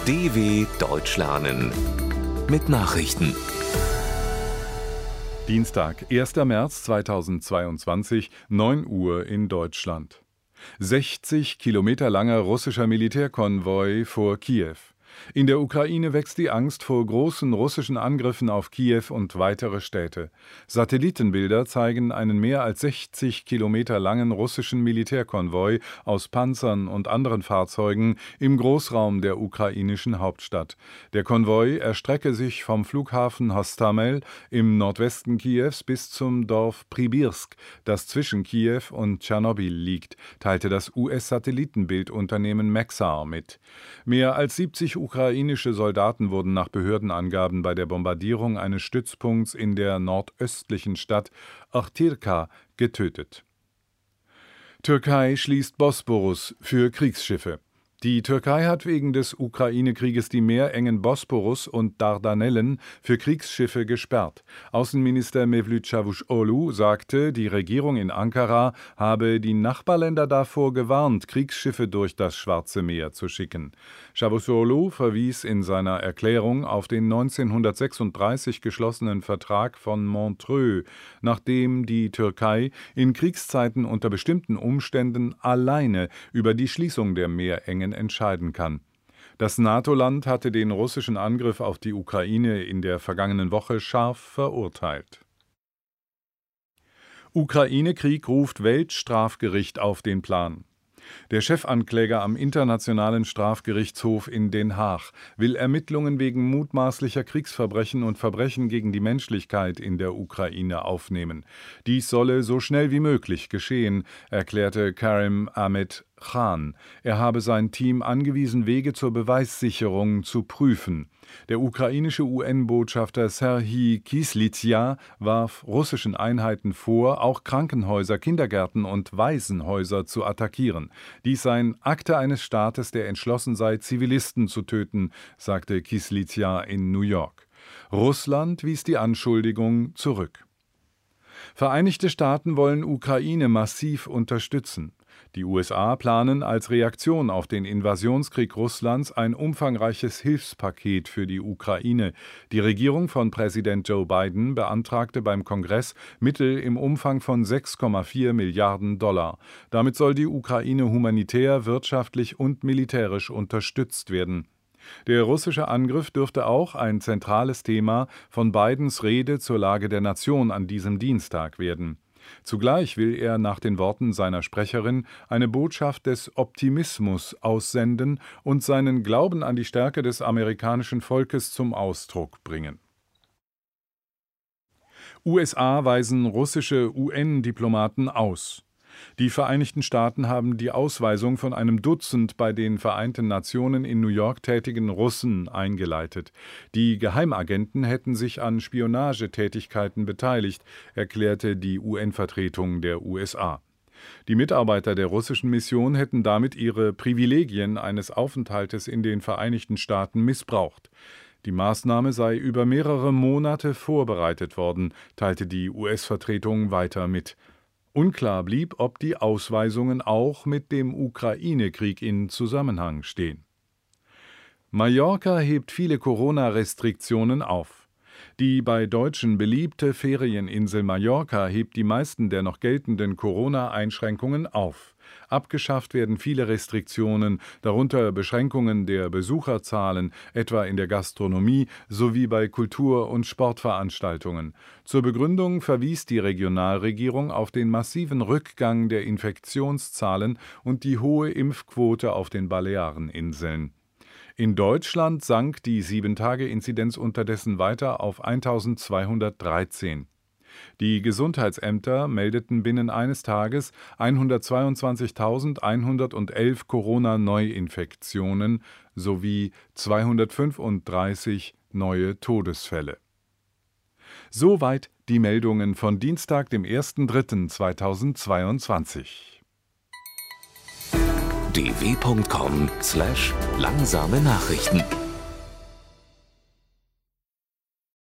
DW Deutsch lernen mit Nachrichten. Dienstag, 1. März 2022, 9 Uhr in Deutschland. 60 Kilometer langer russischer Militärkonvoi vor Kiew. In der Ukraine wächst die Angst vor großen russischen Angriffen auf Kiew und weitere Städte. Satellitenbilder zeigen einen mehr als 60 Kilometer langen russischen Militärkonvoi aus Panzern und anderen Fahrzeugen im Großraum der ukrainischen Hauptstadt. Der Konvoi erstrecke sich vom Flughafen Hostomel im Nordwesten Kiews bis zum Dorf Pribirsk, das zwischen Kiew und Tschernobyl liegt, teilte das US-Satellitenbildunternehmen Maxar mit. Mehr als 70 ukrainische Soldaten wurden nach Behördenangaben bei der Bombardierung eines Stützpunkts in der nordöstlichen Stadt Ochtirka getötet. Türkei schließt Bosporus für Kriegsschiffe. Die Türkei hat wegen des Ukraine-Krieges die Meerengen Bosporus und Dardanellen für Kriegsschiffe gesperrt. Außenminister Mevlüt Çavuşoğlu sagte, die Regierung in Ankara habe die Nachbarländer davor gewarnt, Kriegsschiffe durch das Schwarze Meer zu schicken. Çavuşoğlu verwies in seiner Erklärung auf den 1936 geschlossenen Vertrag von Montreux, nachdem die Türkei in Kriegszeiten unter bestimmten Umständen alleine über die Schließung der Meerengen entscheiden kann. Das NATO-Land hatte den russischen Angriff auf die Ukraine in der vergangenen Woche scharf verurteilt. Ukraine-Krieg ruft Weltstrafgericht auf den Plan. Der Chefankläger am Internationalen Strafgerichtshof in Den Haag will Ermittlungen wegen mutmaßlicher Kriegsverbrechen und Verbrechen gegen die Menschlichkeit in der Ukraine aufnehmen. Dies solle so schnell wie möglich geschehen, erklärte Karim Ahmed Khan. Er habe sein Team angewiesen, Wege zur Beweissicherung zu prüfen. Der ukrainische UN-Botschafter Serhij Kislitsa warf russischen Einheiten vor, auch Krankenhäuser, Kindergärten und Waisenhäuser zu attackieren. Dies sei ein Akte eines Staates, der entschlossen sei, Zivilisten zu töten, sagte Kislitsa in New York. Russland wies die Anschuldigung zurück. Vereinigte Staaten wollen Ukraine massiv unterstützen. Die USA planen als Reaktion auf den Invasionskrieg Russlands ein umfangreiches Hilfspaket für die Ukraine. Die Regierung von Präsident Joe Biden beantragte beim Kongress Mittel im Umfang von 6,4 Milliarden $. Damit soll die Ukraine humanitär, wirtschaftlich und militärisch unterstützt werden. Der russische Angriff dürfte auch ein zentrales Thema von Bidens Rede zur Lage der Nation an diesem Dienstag werden. Zugleich will er nach den Worten seiner Sprecherin eine Botschaft des Optimismus aussenden und seinen Glauben an die Stärke des amerikanischen Volkes zum Ausdruck bringen. USA weisen russische UN-Diplomaten aus. Die Vereinigten Staaten haben die Ausweisung von einem Dutzend bei den Vereinten Nationen in New York tätigen Russen eingeleitet. Die Geheimagenten hätten sich an Spionagetätigkeiten beteiligt, erklärte die UN-Vertretung der USA. Die Mitarbeiter der russischen Mission hätten damit ihre Privilegien eines Aufenthaltes in den Vereinigten Staaten missbraucht. Die Maßnahme sei über mehrere Monate vorbereitet worden, teilte die US-Vertretung weiter mit. Unklar blieb, ob die Ausweisungen auch mit dem Ukraine-Krieg in Zusammenhang stehen. Mallorca hebt viele Corona-Restriktionen auf. Die bei Deutschen beliebte Ferieninsel Mallorca hebt die meisten der noch geltenden Corona-Einschränkungen auf. Abgeschafft werden viele Restriktionen, darunter Beschränkungen der Besucherzahlen, etwa in der Gastronomie sowie bei Kultur- und Sportveranstaltungen. Zur Begründung verwies die Regionalregierung auf den massiven Rückgang der Infektionszahlen und die hohe Impfquote auf den Baleareninseln. In Deutschland sank die 7-Tage-Inzidenz unterdessen weiter auf 1213. Die Gesundheitsämter meldeten binnen eines Tages 122.111 Corona-Neuinfektionen sowie 235 neue Todesfälle. Soweit die Meldungen von Dienstag, dem 1.3.2022. dw.com/langsame Nachrichten